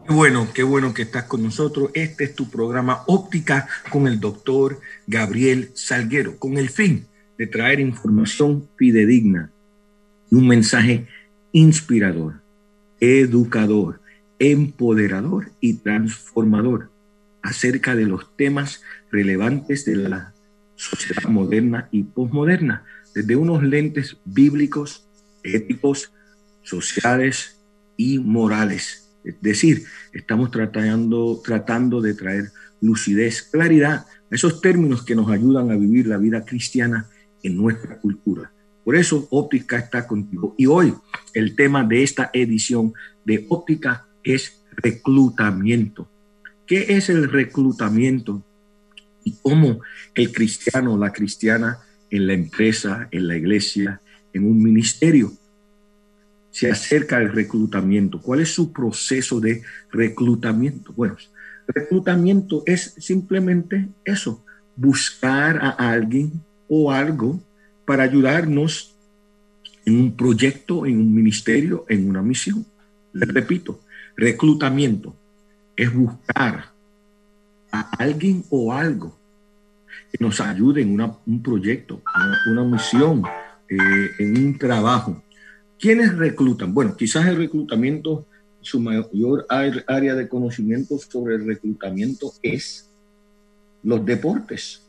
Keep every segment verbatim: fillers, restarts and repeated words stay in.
Qué bueno, qué bueno que estás con nosotros. Este es tu programa Óptica con el doctor Gabriel Salguero, con el fin de traer información fidedigna y un mensaje inspirador, educador, empoderador y transformador acerca de los temas relevantes de la sociedad moderna y posmoderna, desde unos lentes bíblicos, éticos, sociales y morales. Es decir, estamos tratando, tratando de traer lucidez, claridad a esos términos que nos ayudan a vivir la vida cristiana en nuestra cultura. Por eso Óptica está contigo. Y hoy el tema de esta edición de Óptica es reclutamiento. ¿Qué es el reclutamiento? Y cómo el cristiano, la cristiana en la empresa, en la iglesia, en un ministerio, se acerca al reclutamiento. ¿Cuál es su proceso de reclutamiento? Bueno, reclutamiento es simplemente eso, buscar a alguien o algo para ayudarnos en un proyecto, en un ministerio, en una misión. Les repito, reclutamiento es buscar a alguien o algo que nos ayude en una, un proyecto, una, una misión, eh, en un trabajo. ¿Quiénes reclutan? Bueno, quizás el reclutamiento, su mayor área de conocimiento sobre el reclutamiento es los deportes.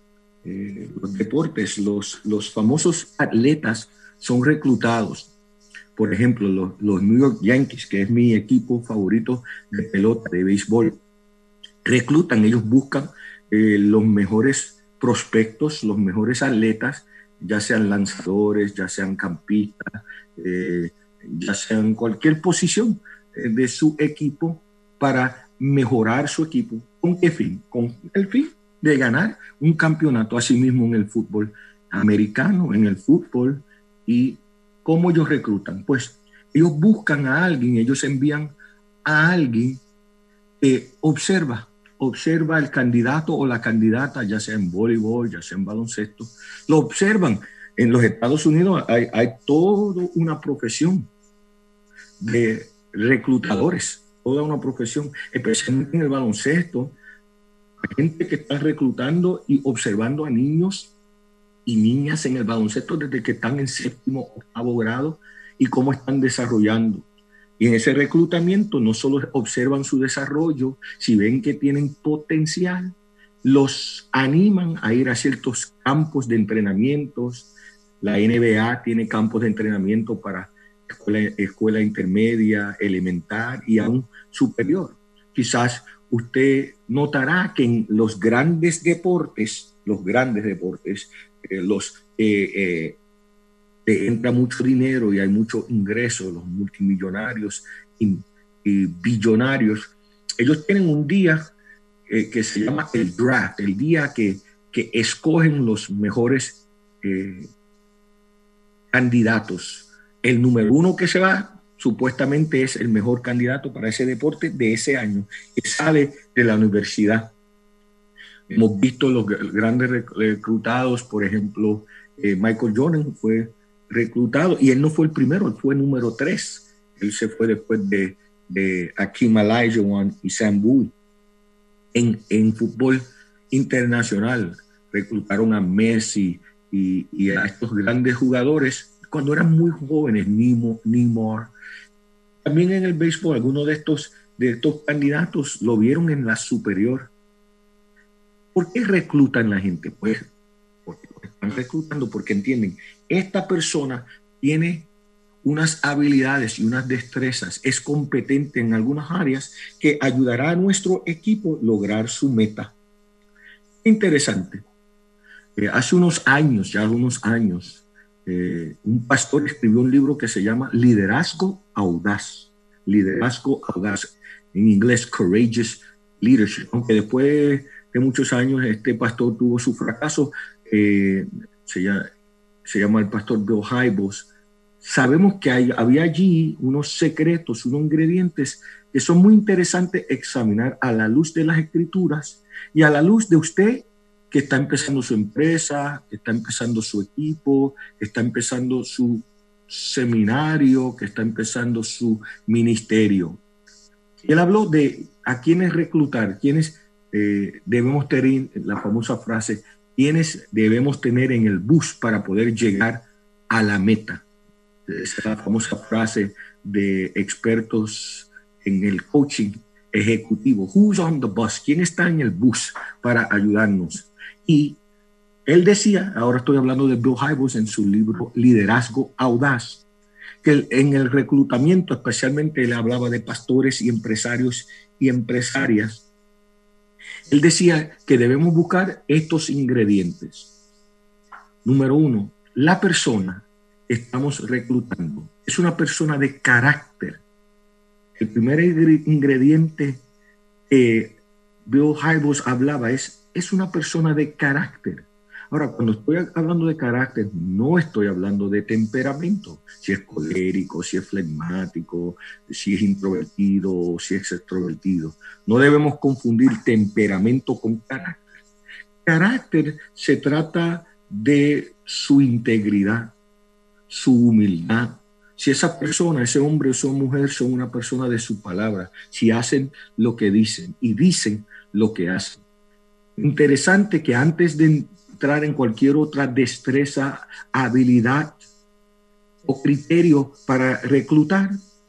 Eh, los deportes, los, los famosos atletas son reclutados. Por ejemplo, los, los New York Yankees, que es mi equipo favorito de pelota, de béisbol, reclutan, ellos buscan eh, los mejores prospectos, los mejores atletas, ya sean lanzadores, ya sean campistas, eh, ya sean cualquier posición eh, de su equipo para mejorar su equipo. ¿Con qué fin? Con el fin de ganar un campeonato, así mismo en el fútbol americano, en el fútbol. ¿Y cómo ellos reclutan? Pues ellos buscan a alguien, ellos envían a alguien que observa, observa el candidato o la candidata, ya sea en voleibol, ya sea en baloncesto, lo observan. En los Estados Unidos hay, hay toda una profesión de reclutadores, toda una profesión, especialmente en el baloncesto, gente que está reclutando y observando a niños y niñas en el baloncesto desde que están en séptimo, octavo grado y cómo están desarrollando. Y en ese reclutamiento no solo observan su desarrollo, si ven que tienen potencial, los animan a ir a ciertos campos de entrenamientos. La N B A tiene campos de entrenamiento para escuela, escuela intermedia, elemental y aún superior. Quizás usted notará que en los grandes deportes, los grandes deportes, eh, los eh, eh, te entra mucho dinero y hay mucho ingreso, los multimillonarios y, y billonarios, ellos tienen un día eh, que se llama el draft, el día que, que escogen los mejores eh, candidatos. El número uno que se va supuestamente es el mejor candidato para ese deporte de ese año, que sale de la universidad. Hemos visto los grandes reclutados, por ejemplo, eh, Michael Jordan fue reclutado y él no fue el primero, él fue el número tres. Él se fue después de, de Hakeem Olajuwon y Sam Bowie. En, en fútbol internacional reclutaron a Messi y, y a estos grandes jugadores cuando eran muy jóvenes, Nemo, Neymar. También en el béisbol, algunos de estos, de estos candidatos lo vieron en la superior. ¿Por qué reclutan a la gente? Pues porque están reclutando, porque entienden, esta persona tiene unas habilidades y unas destrezas, es competente en algunas áreas que ayudará a nuestro equipo a lograr su meta. Interesante. Eh, hace unos años, ya algunos años, eh, un pastor escribió un libro que se llama Liderazgo Audaz. Liderazgo Audaz. En inglés, Courageous Leadership. Aunque después de muchos años este pastor tuvo su fracaso, eh, se, llama, se llama el pastor Bill Hybels. Sabemos que hay, había allí unos secretos, unos ingredientes que son muy interesantes examinar a la luz de las escrituras y a la luz de usted que está empezando su empresa, que está empezando su equipo, que está empezando su seminario, que está empezando su ministerio. Él habló de a quiénes reclutar, quiénes eh, debemos tener, la famosa frase, quiénes debemos tener en el bus para poder llegar a la meta. Esa es la famosa frase de expertos en el coaching ejecutivo. Who's on the bus? ¿Quién está en el bus para ayudarnos? Y él decía, ahora estoy hablando de Bill Hybels en su libro Liderazgo Audaz, que en el reclutamiento especialmente él hablaba de pastores y empresarios y empresarias. Él decía que debemos buscar estos ingredientes. Número uno, la persona que estamos reclutando es una persona de carácter. El primer ingrediente que Bill Hybels hablaba es, es una persona de carácter. Ahora, cuando estoy hablando de carácter, no estoy hablando de temperamento. Si es colérico, si es flegmático, si es introvertido, si es extrovertido. No debemos confundir temperamento con carácter. Carácter se trata de su integridad, su humildad. Si esa persona, ese hombre o esa mujer son una persona de su palabra, si hacen lo que dicen y dicen lo que hacen. Interesante que antes de entrar en cualquier otra destreza, habilidad o criterio para reclutar,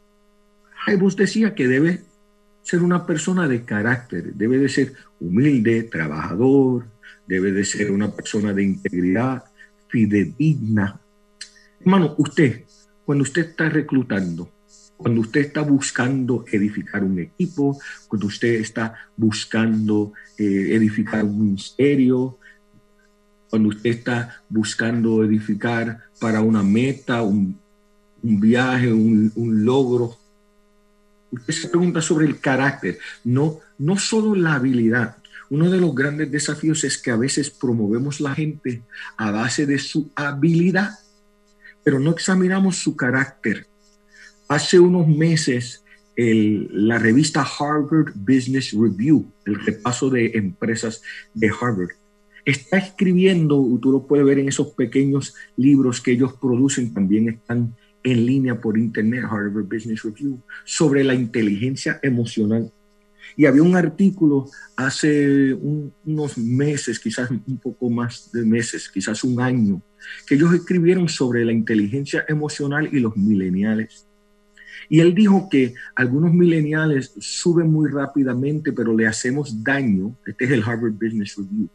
Hybels decía que debe ser una persona de carácter, debe de ser humilde, trabajador, debe de ser una persona de integridad, fidedigna. Hermano, usted, cuando usted está reclutando, cuando usted está buscando edificar un equipo, cuando usted está buscando eh, edificar un ministerio, cuando usted está buscando edificar para una meta, un, un viaje, un, un logro, usted se pregunta sobre el carácter, no, no solo la habilidad. Uno de los grandes desafíos es que a veces promovemos la gente a base de su habilidad, pero no examinamos su carácter. Hace unos meses, el, la revista Harvard Business Review, el repaso de empresas de Harvard, está escribiendo, tú lo puedes ver en esos pequeños libros que ellos producen, también están en línea por internet, Harvard Business Review, sobre la inteligencia emocional. Y había un artículo hace un, unos meses, quizás un poco más de meses, quizás un año, que ellos escribieron sobre la inteligencia emocional y los millennials. Y él dijo que algunos millennials suben muy rápidamente, pero le hacemos daño. Este es el Harvard Business Review.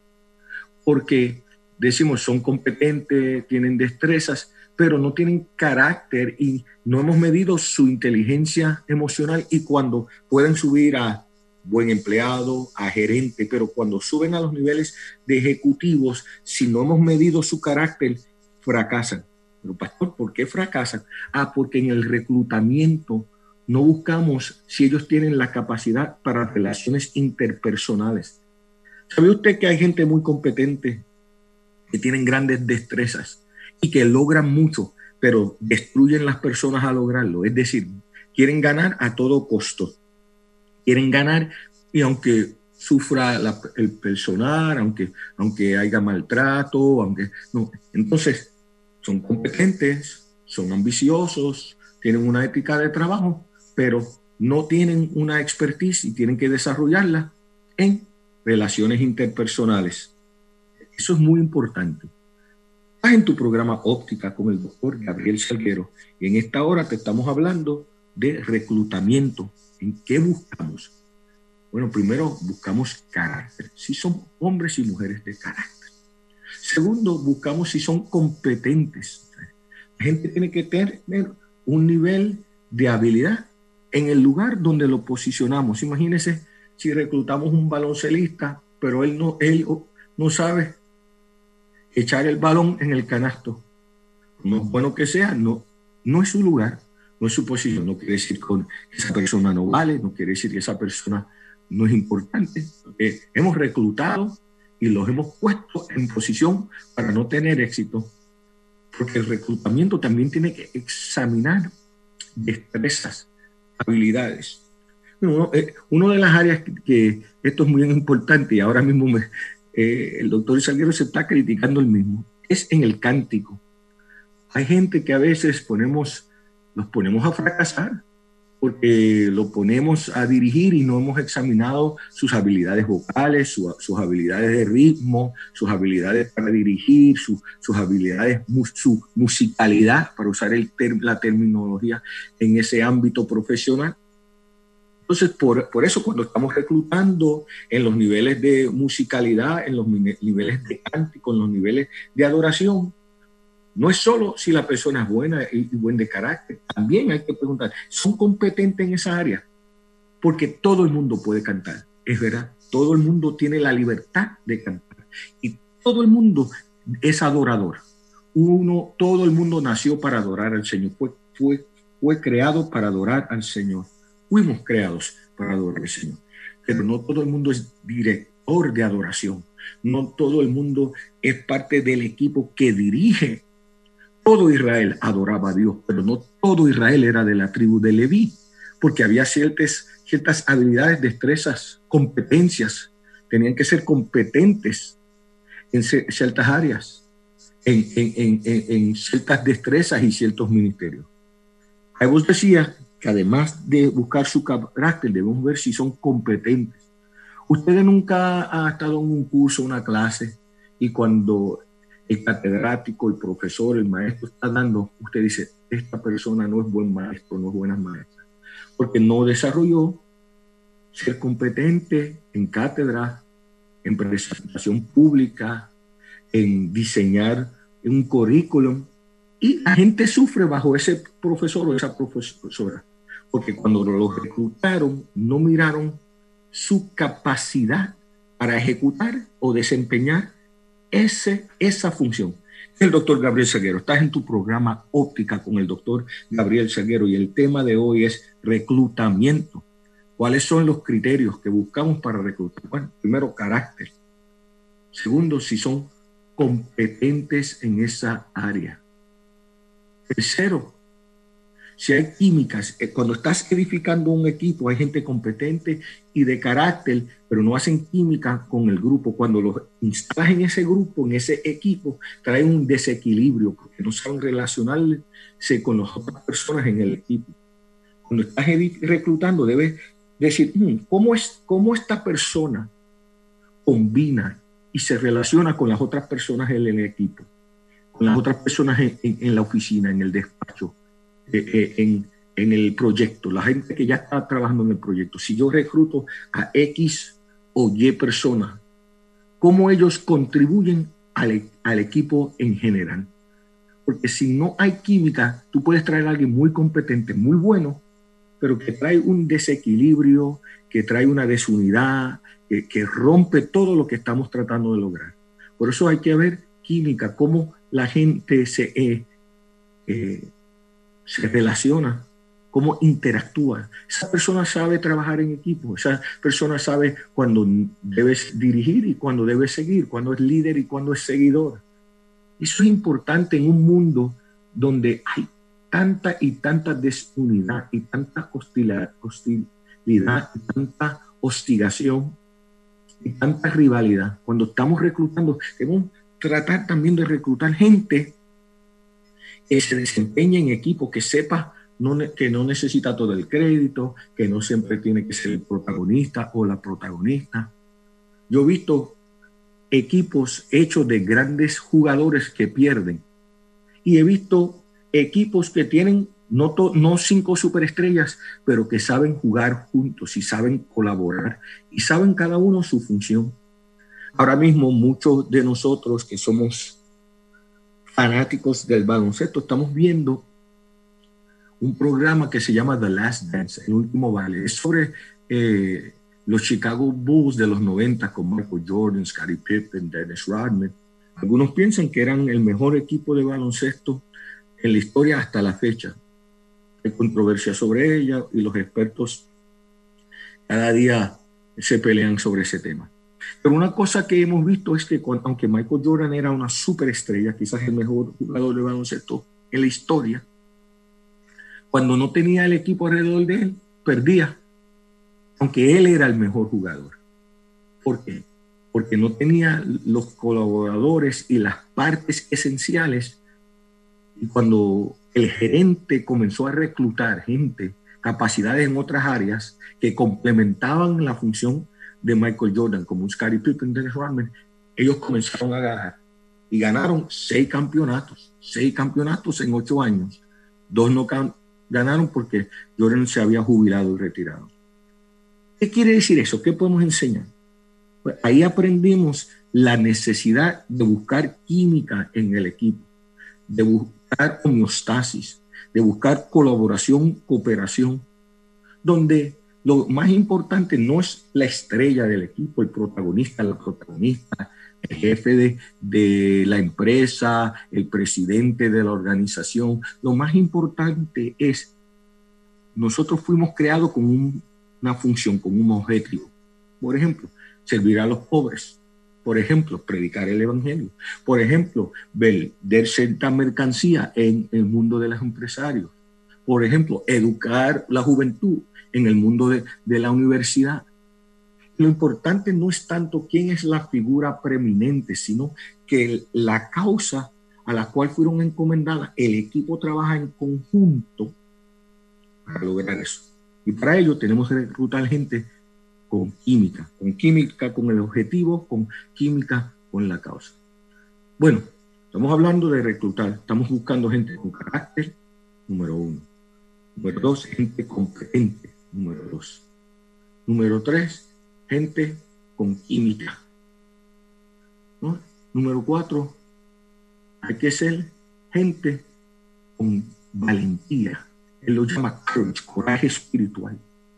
Porque decimos, son competentes, tienen destrezas, pero no tienen carácter y no hemos medido su inteligencia emocional, y cuando pueden subir a buen empleado, a gerente, pero cuando suben a los niveles de ejecutivos, si no hemos medido su carácter, fracasan. Pero pastor, ¿por qué fracasan? Ah, porque en el reclutamiento no buscamos si ellos tienen la capacidad para relaciones interpersonales. ¿Sabe usted que hay gente muy competente que tienen grandes destrezas y que logran mucho, pero destruyen las personas a lograrlo? Es decir, quieren ganar a todo costo. Quieren ganar y aunque sufra la, el personal, aunque, aunque haya maltrato, aunque no. Entonces, son competentes, son ambiciosos, tienen una ética de trabajo, pero no tienen una expertise y tienen que desarrollarla en relaciones interpersonales. Eso es muy importante. Estás en tu programa Óptica con el doctor Gabriel Salguero y en esta hora te estamos hablando de reclutamiento. ¿En qué buscamos? Bueno, primero buscamos carácter, si son hombres y mujeres de carácter. Segundo, buscamos si son competentes. La gente tiene que tener un nivel de habilidad en el lugar donde lo posicionamos. Imagínense si reclutamos un baloncelista, pero él no, él no sabe echar el balón en el canasto. No es bueno que sea, no, no es su lugar, no es su posición. No quiere decir que esa persona no vale, no quiere decir que esa persona no es importante. Eh, hemos reclutado y los hemos puesto en posición para no tener éxito, porque el reclutamiento también tiene que examinar destrezas, habilidades. Uno, eh, una de las áreas que, que esto es muy importante y ahora mismo me, eh, el doctor Salguero se está criticando el mismo, es en el cántico. Hay gente que a veces ponemos, los ponemos a fracasar porque lo ponemos a dirigir y no hemos examinado sus habilidades vocales, su, sus habilidades de ritmo, sus habilidades para dirigir, su, sus habilidades, su musicalidad, para usar el ter, la terminología en ese ámbito profesional. Entonces, por, por eso cuando estamos reclutando en los niveles de musicalidad, en los niveles de cántico, en los niveles de adoración, no es solo si la persona es buena y, y buen de carácter, también hay que preguntar, ¿son competentes en esa área? Porque todo el mundo puede cantar, es verdad, todo el mundo tiene la libertad de cantar y todo el mundo es adorador. Uno, todo el mundo nació para adorar al Señor, fue, fue, fue creado para adorar al Señor, fuimos creados para adorar al Señor, pero no todo el mundo es director de adoración, no todo el mundo es parte del equipo que dirige. Todo Israel adoraba a Dios, pero no todo Israel era de la tribu de Leví, porque había ciertas, ciertas habilidades, destrezas, competencias. Tenían que ser competentes en ciertas áreas, en, en, en, en ciertas destrezas y ciertos ministerios. Ahí vos decía que además de buscar su carácter, debemos ver si son competentes. Ustedes nunca han estado en un curso, una clase, y cuando el catedrático, el profesor, el maestro está dando, usted dice, esta persona no es buen maestro, no es buena maestra, porque no desarrolló ser competente en cátedra, en presentación pública, en diseñar un currículum, y la gente sufre bajo ese profesor o esa profesora, porque cuando lo reclutaron, no miraron su capacidad para ejecutar o desempeñar Ese, esa función. El doctor Gabriel Salguero, estás en tu programa Óptica con el doctor Gabriel Salguero y el tema de hoy es reclutamiento. ¿Cuáles son los criterios que buscamos para reclutar? Bueno, primero, carácter. Segundo, si son competentes en esa área. Tercero, si hay químicas, cuando estás edificando un equipo, hay gente competente y de carácter, pero no hacen química con el grupo. Cuando los instalas en ese grupo, en ese equipo, traen un desequilibrio porque no saben relacionarse con las otras personas en el equipo. Cuando estás reclutando, debes decir, ¿cómo, es, cómo esta persona combina y se relaciona con las otras personas en el equipo, con las otras personas en, en, en la oficina, en el despacho, Eh, en, en el proyecto, la gente que ya está trabajando en el proyecto. Si yo recluto a X o Y personas, ¿cómo ellos contribuyen al, al equipo en general? Porque si no hay química, tú puedes traer a alguien muy competente, muy bueno, pero que trae un desequilibrio, que trae una desunidad, que, que rompe todo lo que estamos tratando de lograr. Por eso hay que ver química, cómo la gente se... Eh, eh, se relaciona, cómo interactúa. Esa persona sabe trabajar en equipo, esa persona sabe cuándo debes dirigir y cuándo debes seguir, cuándo es líder y cuándo es seguidor. Eso es importante en un mundo donde hay tanta y tanta desunidad y tanta hostilidad, hostilidad y tanta hostigación y tanta rivalidad. Cuando estamos reclutando, debemos tratar también de reclutar gente que se desempeñe en equipo, que sepa no, que no necesita todo el crédito, que no siempre tiene que ser el protagonista o la protagonista. Yo he visto equipos hechos de grandes jugadores que pierden y he visto equipos que tienen no, to, no cinco superestrellas, pero que saben jugar juntos y saben colaborar y saben cada uno su función. Ahora mismo muchos de nosotros que somos fanáticos del baloncesto, estamos viendo un programa que se llama The Last Dance, el último baile. Es sobre eh, los Chicago Bulls de los noventa con Michael Jordan, Scottie Pippen, Dennis Rodman. Algunos piensan que eran el mejor equipo de baloncesto en la historia hasta la fecha. Hay controversia sobre ella y los expertos cada día se pelean sobre ese tema. Pero una cosa que hemos visto es que cuando, aunque Michael Jordan era una superestrella, quizás el mejor jugador de baloncesto en la historia, cuando no tenía el equipo alrededor de él, perdía, aunque él era el mejor jugador. ¿Por qué? Porque no tenía los colaboradores y las partes esenciales. Y cuando el gerente comenzó a reclutar gente capacidades en otras áreas que complementaban la función de Michael Jordan, como un Scottie Pippen, Dennis Rodman. Ellos comenzaron a ganar y ganaron seis campeonatos, seis campeonatos en ocho años. Dos no ganaron porque Jordan se había jubilado y retirado. ¿Qué quiere decir eso? ¿Qué podemos enseñar? Pues ahí aprendimos la necesidad de buscar química en el equipo, de buscar homeostasis, de buscar colaboración, cooperación, donde lo más importante no es la estrella del equipo, el protagonista, la protagonista, el jefe de, de la empresa, el presidente de la organización. Lo más importante es, nosotros fuimos creados con un, una función, con un objetivo. Por ejemplo, servir a los pobres. Por ejemplo, predicar el evangelio. Por ejemplo, vender cierta mercancía en el mundo de los empresarios. Por ejemplo, educar la juventud en el mundo de, de la universidad. Lo importante no es tanto quién es la figura preeminente, sino que la causa a la cual fueron encomendadas, el equipo trabaja en conjunto para lograr eso. Y para ello tenemos que reclutar gente con química, con química con el objetivo, con química con la causa. Bueno, estamos hablando de reclutar, estamos buscando gente con carácter, número uno. Número dos, gente competente, número dos. Número tres, gente con química, ¿no? Número cuatro, hay que ser gente con valentía. Él lo llama courage, coraje espiritual.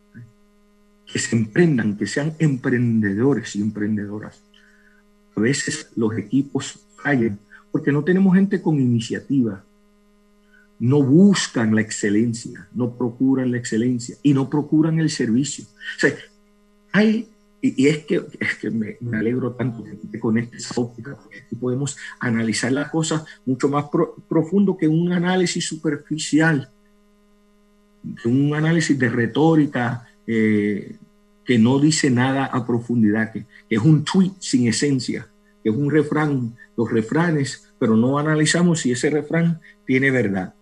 Que se emprendan, que sean emprendedores y emprendedoras. A veces los equipos fallan porque no tenemos gente con iniciativa. No buscan la excelencia, no procuran la excelencia y no procuran el servicio. O sea, hay, y, y es que, es que me, me alegro tanto que con esta óptica, porque aquí podemos analizar las cosas mucho más pro, profundo que un análisis superficial, que un análisis de retórica, Eh, que no dice nada a profundidad, que, que es un tweet sin esencia, que es un refrán, los refranes, pero no analizamos si ese refrán tiene verdad.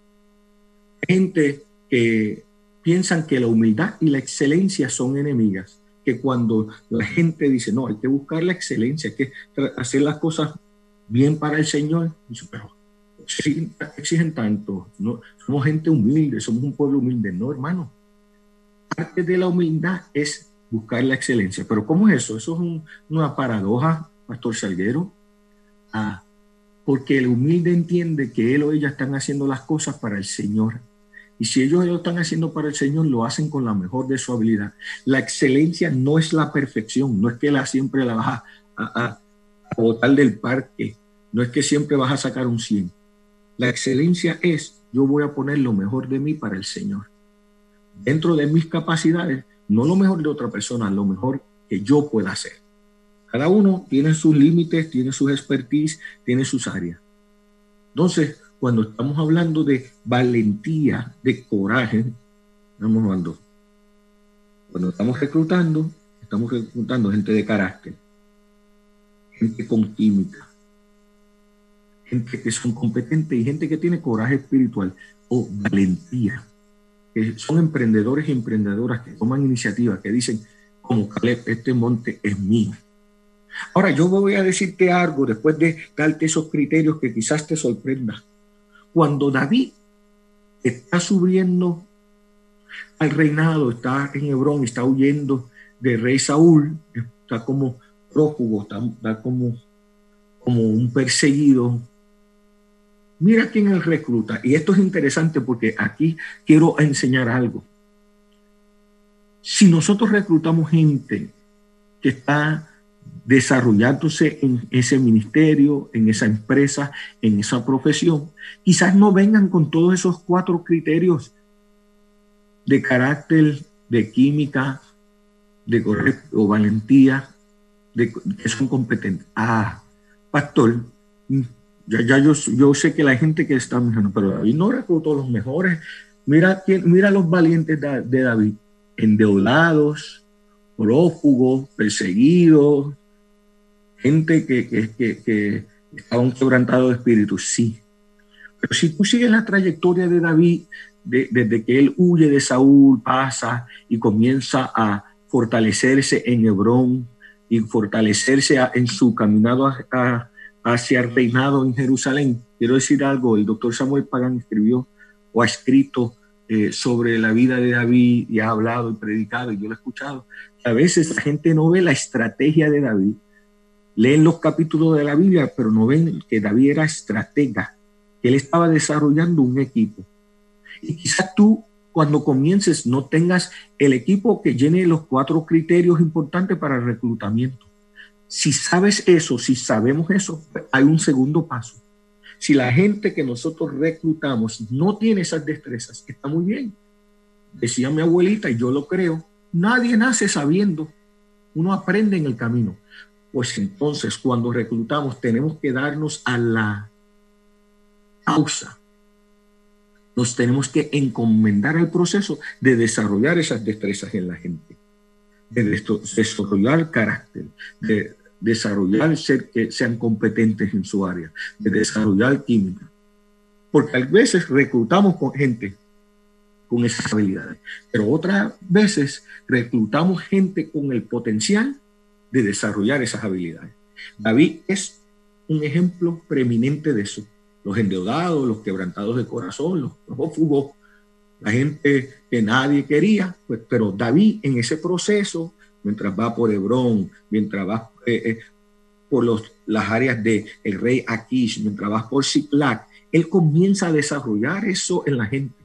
Gente que piensan que la humildad y la excelencia son enemigas, que cuando la gente dice, no, hay que buscar la excelencia, hay que hacer las cosas bien para el Señor, dice, pero exigen, exigen tanto, no, somos gente humilde, somos un pueblo humilde. No, hermano. Parte de la humildad es buscar la excelencia. ¿Pero cómo es eso? Eso es un, una paradoja, Pastor Salguero. Ah, porque el humilde entiende que él o ella están haciendo las cosas para el Señor. Y si ellos lo están haciendo para el Señor, lo hacen con la mejor de su habilidad. La excelencia no es la perfección. No es que la, siempre la vas a, a, a botar del parque. No es que siempre vas a sacar un cien. La excelencia es, yo voy a poner lo mejor de mí para el Señor. Dentro de mis capacidades, no lo mejor de otra persona, lo mejor que yo pueda hacer. Cada uno tiene sus límites, tiene sus expertise, tiene sus áreas. Entonces, cuando estamos hablando de valentía, de coraje, estamos hablando, cuando estamos reclutando, estamos reclutando gente de carácter, gente con química, gente que son competentes y gente que tiene coraje espiritual o valentía. Que son emprendedores y emprendedoras que toman iniciativa, que dicen, como Caleb, este monte es mío. Ahora, yo voy a decirte algo después de darte esos criterios que quizás te sorprenda. Cuando David está subiendo al reinado, está en Hebrón, está huyendo del rey Saúl, está como prófugo, está, está como, como un perseguido. Mira quién él recluta. Y esto es interesante porque aquí quiero enseñar algo. Si nosotros reclutamos gente que está desarrollándose en ese ministerio, en esa empresa, en esa profesión, quizás no vengan con todos esos cuatro criterios de carácter, de química, de correcto, o valentía, de que son competentes. Ah, pastor, Ya, ya yo, yo sé que la gente que está mirando, pero David no reclutó los mejores. Mira, mira los valientes de, de David, endeudados, prófugos, perseguidos, gente que, que, que, que estaba un quebrantado de espíritu, sí. Pero si tú sigues la trayectoria de David, de, desde que él huye de Saúl, pasa y comienza a fortalecerse en Hebrón y fortalecerse a, en su caminado a, a, hacia el reinado en Jerusalén. Quiero decir algo, el doctor Samuel Pagán escribió o ha escrito eh, sobre la vida de David y ha hablado y predicado, y yo lo he escuchado. A veces la gente no ve la estrategia de David, leen los capítulos de la Biblia, pero no ven que David era estratega, que él estaba desarrollando un equipo. Y quizás tú, cuando comiences, no tengas el equipo que llene los cuatro criterios importantes para el reclutamiento. Si sabes eso, si sabemos eso, hay un segundo paso. Si la gente que nosotros reclutamos no tiene esas destrezas, está muy bien. Decía mi abuelita, y yo lo creo, nadie nace sabiendo, uno aprende en el camino. Pues entonces, cuando reclutamos, tenemos que darnos a la causa. Nos tenemos que encomendar al proceso de desarrollar esas destrezas en la gente, de desarrollar carácter, de desarrollar ser, que sean competentes en su área, de desarrollar química. Porque a veces reclutamos con gente con esas habilidades, pero otras veces reclutamos gente con el potencial de desarrollar esas habilidades. David es un ejemplo preeminente de eso. Los endeudados, los quebrantados de corazón, los prófugos, la gente que nadie quería, pues, pero David en ese proceso, mientras va por Hebrón, mientras va eh, eh, por los, las áreas del rey Akish, mientras va por Ziklag, él comienza a desarrollar eso en la gente.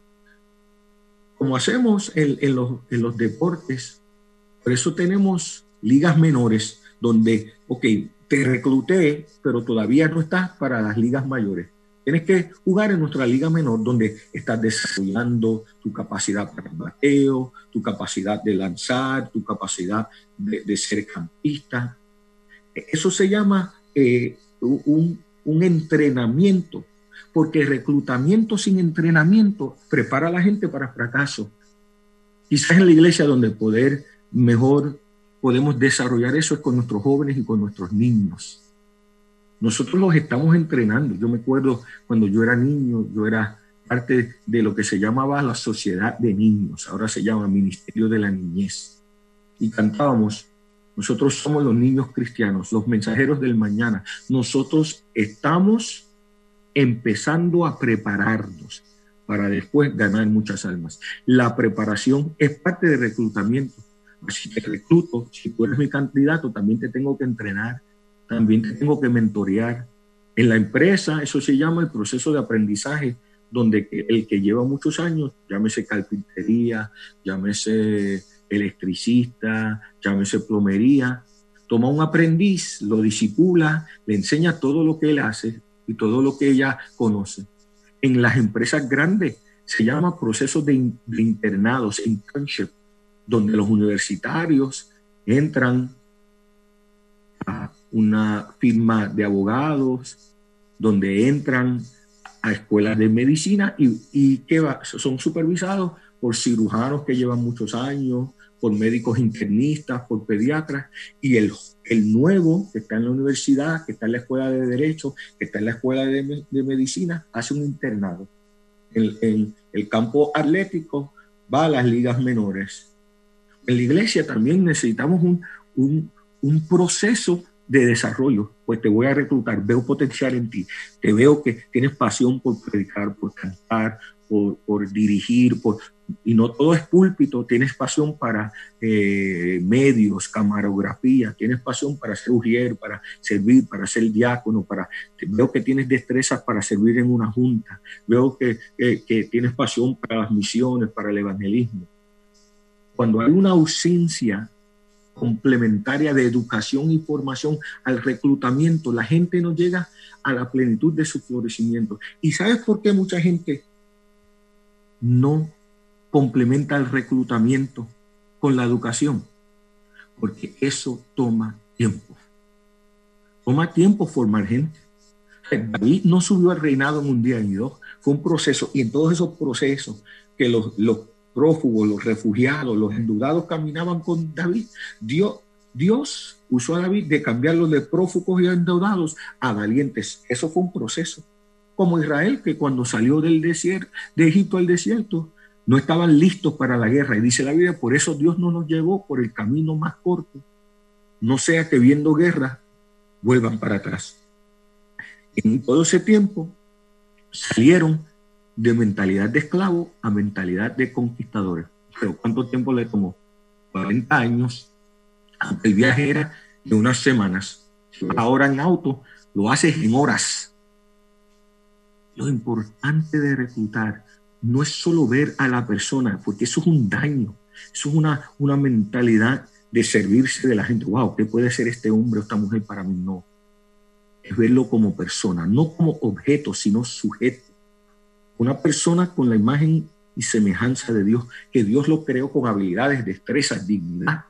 Como hacemos en, en, los, en los deportes, por eso tenemos ligas menores donde, ok, te recluté, pero todavía no estás para las ligas mayores. Tienes que jugar en nuestra liga menor donde estás desarrollando tu capacidad para el bateo, tu capacidad de lanzar, tu capacidad de, de ser campista. Eso se llama eh, un, un entrenamiento, porque reclutamiento sin entrenamiento prepara a la gente para fracaso. Quizás en la iglesia donde poder mejor podemos desarrollar eso es con nuestros jóvenes y con nuestros niños. Nosotros los estamos entrenando. Yo me acuerdo cuando yo era niño, yo era parte de lo que se llamaba la Sociedad de Niños, ahora se llama Ministerio de la Niñez. Y cantábamos, nosotros somos los niños cristianos, los mensajeros del mañana. Nosotros estamos empezando a prepararnos para después ganar muchas almas. La preparación es parte del reclutamiento. Si te recluto, si tú eres mi candidato, también te tengo que entrenar. También te tengo que mentorear. En la empresa, eso se llama el proceso de aprendizaje, donde el que lleva muchos años, llámese carpintería, llámese electricista, llámese plomería, toma un aprendiz, lo disipula, le enseña todo lo que él hace y todo lo que ella conoce. En las empresas grandes se llama proceso de, de internados, internship, donde los universitarios entran a una firma de abogados, donde entran a escuelas de medicina y, y que va, son supervisados por cirujanos que llevan muchos años, por médicos internistas, por pediatras, y el, el nuevo que está en la universidad, que está en la escuela de Derecho, que está en la escuela de, de Medicina, hace un internado. En, en el campo atlético va a las ligas menores. En la iglesia también necesitamos un, un, un proceso de desarrollo, pues te voy a reclutar, veo potencial en ti, te veo que tienes pasión por predicar, por cantar, por, por dirigir, por, y no todo es púlpito, tienes pasión para eh, medios, camarografía, tienes pasión para ser ujier, para servir, para ser diácono, para, veo que tienes destrezas para servir en una junta, veo que, que, que tienes pasión para las misiones, para el evangelismo. Cuando hay una ausencia complementaria de educación y formación al reclutamiento, la gente no llega a la plenitud de su florecimiento. ¿Y sabes por qué mucha gente no complementa el reclutamiento con la educación? Porque eso toma tiempo. Toma tiempo formar gente. David no subió al reinado en un día ni dos, fue un proceso, y en todos esos procesos que los, los prófugos, los refugiados, los endeudados caminaban con David. Dios, Dios usó a David de cambiarlos de prófugos y endeudados a valientes. Eso fue un proceso. como Israel, que cuando salió del desierto, de Egipto al desierto, no estaban listos para la guerra. Y dice la Biblia, por eso Dios no nos llevó por el camino más corto, no sea que viendo guerra vuelvan para atrás. En todo ese tiempo salieron de mentalidad de esclavo a mentalidad de conquistadores. Pero ¿cuánto tiempo le tomó? cuarenta años, aunque el viaje era de unas semanas. Ahora en auto lo haces en horas. Lo importante de reclutar no es solo ver a la persona, porque eso es un daño, eso es una, una mentalidad de servirse de la gente. Wow, ¿qué puede ser este hombre o esta mujer para mí? No, es verlo como persona, no como objeto, sino sujeto. Una persona con la imagen y semejanza de Dios, que Dios lo creó con habilidades, destrezas, dignidad,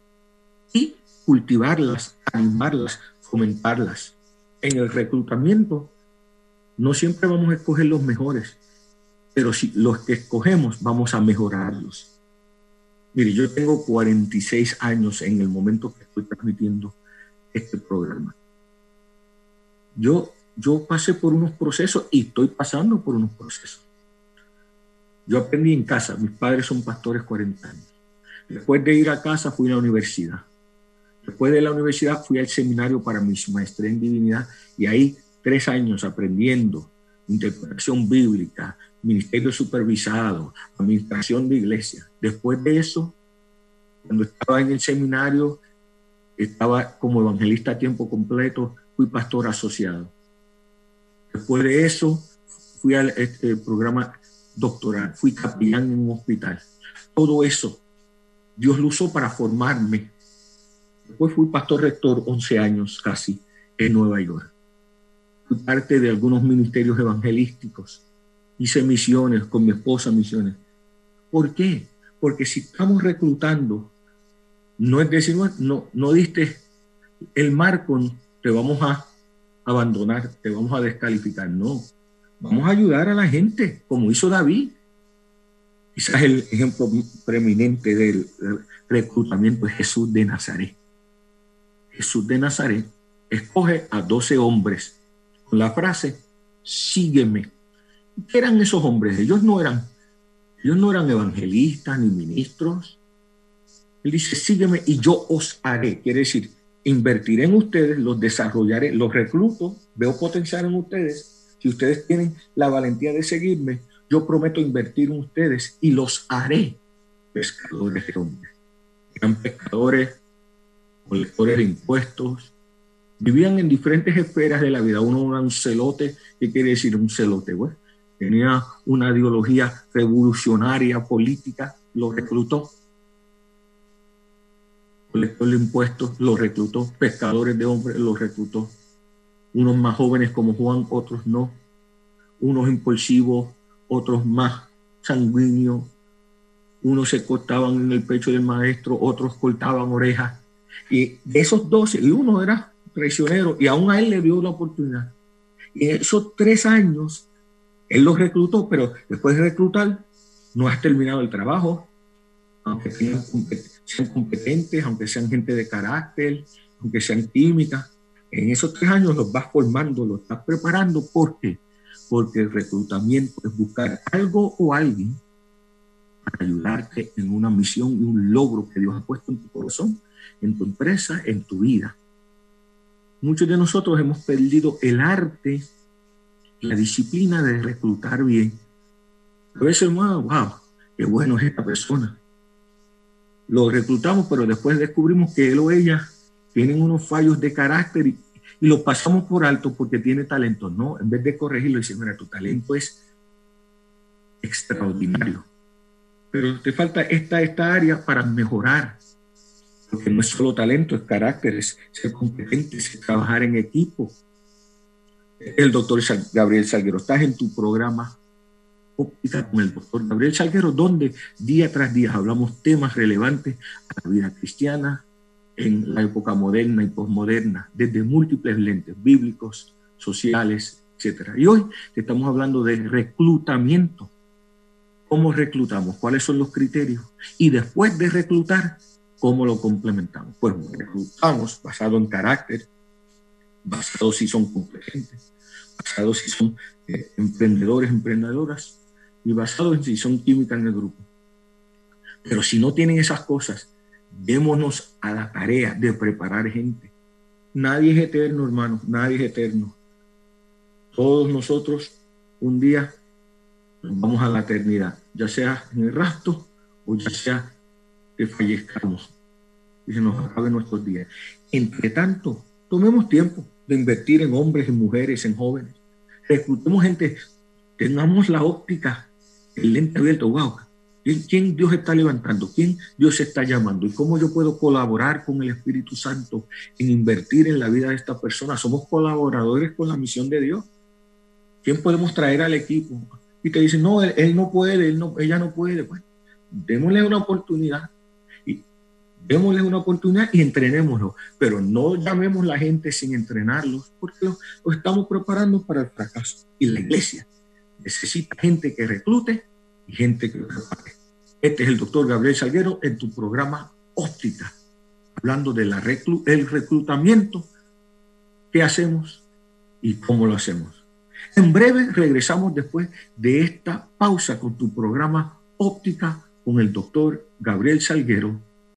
y cultivarlas, animarlas, fomentarlas. En el reclutamiento no siempre vamos a escoger los mejores, pero si los que escogemos vamos a mejorarlos. Mire, yo tengo cuarenta y seis años en el momento que estoy transmitiendo este programa. Yo, yo pasé por unos procesos y estoy pasando por unos procesos. Yo aprendí en casa, mis padres son pastores cuarenta años. Después de ir a casa fui a la universidad. Después de la universidad fui al seminario para mi maestría en divinidad y ahí tres años aprendiendo interpretación bíblica, ministerio supervisado, administración de iglesia. Después de eso, cuando estaba en el seminario, estaba como evangelista a tiempo completo, fui pastor asociado. Después de eso, fui al este, programa doctoral, fui capellán en un hospital. Todo eso, Dios lo usó para formarme. Después fui pastor rector once años casi en Nueva York. Fui parte de algunos ministerios evangelísticos. Hice misiones con mi esposa, misiones. ¿Por qué? Porque si estamos reclutando, no es decir, no, no diste el marco, te vamos a abandonar, te vamos a descalificar. No, vamos a ayudar a la gente, como hizo David. Quizás el ejemplo preeminente del reclutamiento es Jesús de Nazaret. Jesús de Nazaret escoge a doce hombres con la frase, sígueme. ¿Qué eran esos hombres? Ellos no eran, ellos no eran evangelistas ni ministros. Él dice, sígueme y yo os haré. Quiere decir, invertiré en ustedes, los desarrollaré, los recluto, veo potencial en ustedes. Si ustedes tienen la valentía de seguirme, yo prometo invertir en ustedes y los haré pescadores de hombres. Eran pescadores, colectores de impuestos, vivían en diferentes esferas de la vida. Uno era un celote. ¿Qué quiere decir un celote? Bueno, tenía una ideología revolucionaria, política, lo reclutó. Colector de impuestos, lo reclutó. Pescadores de hombres, lo reclutó. Unos más jóvenes como Juan, otros no. Unos impulsivos, otros más sanguíneos. Unos se cortaban en el pecho del maestro, otros cortaban orejas. Y de esos doce, y uno era traicionero, y aún a él le dio la oportunidad. Y en esos tres años, él los reclutó, pero después de reclutar, no has terminado el trabajo, aunque sean competentes, aunque sean gente de carácter, aunque sean químicas. En esos tres años los vas formando, los estás preparando. ¿Por qué? Porque el reclutamiento es buscar algo o alguien para ayudarte en una misión y un logro que Dios ha puesto en tu corazón, en tu empresa, en tu vida. Muchos de nosotros hemos perdido el arte, la disciplina de reclutar bien. A veces, wow, wow, qué bueno es esta persona. Lo reclutamos, pero después descubrimos que él o ella tienen unos fallos de carácter y, y lo pasamos por alto porque tiene talento. No, en vez de corregirlo, decir, mira, tu talento es extraordinario, pero te falta esta, esta área para mejorar. Porque no es solo talento, es carácter, es ser competente, es trabajar en equipo. El doctor Gabriel Salguero, estás en tu programa Óptica con el doctor Gabriel Salguero, donde día tras día hablamos temas relevantes a la vida cristiana en la época moderna y posmoderna, desde múltiples lentes bíblicos, sociales, etcétera. Y hoy te estamos hablando de reclutamiento. ¿Cómo reclutamos? ¿Cuáles son los criterios? Y después de reclutar, ¿cómo lo complementamos? Pues reclutamos basado en carácter, basado si son competentes, basado si son eh, emprendedores, emprendedoras, y basado en si son químicas en el grupo. Pero si no tienen esas cosas, démonos a la tarea de preparar gente. Nadie es eterno, hermano, nadie es eterno. Todos nosotros un día vamos a la eternidad, ya sea en el rapto o ya sea que fallezcamos y se nos acaben nuestros días. Entre tanto, tomemos tiempo de invertir en hombres, en mujeres, en jóvenes. Reclutemos gente, tengamos la óptica, el lente abierto. Wow, ¿quién Dios está levantando? ¿Quién Dios está llamando? ¿Y cómo yo puedo colaborar con el Espíritu Santo en invertir en la vida de esta persona? Somos colaboradores con la misión de Dios. ¿Quién podemos traer al equipo? Y te dicen, no, él, él no puede, él no, ella no puede. Bueno, démosle una oportunidad. Y démosle una oportunidad y entrenémoslo. Pero no llamemos a la gente sin entrenarlos, porque los, los estamos preparando para el fracaso. Y la iglesia necesita gente que reclute y gente que prepare. Este es el doctor Gabriel Salguero en tu programa Óptica, hablando del reclu reclutamiento, qué hacemos y cómo lo hacemos. En breve regresamos después de esta pausa con tu programa Óptica con el doctor Gabriel Salguero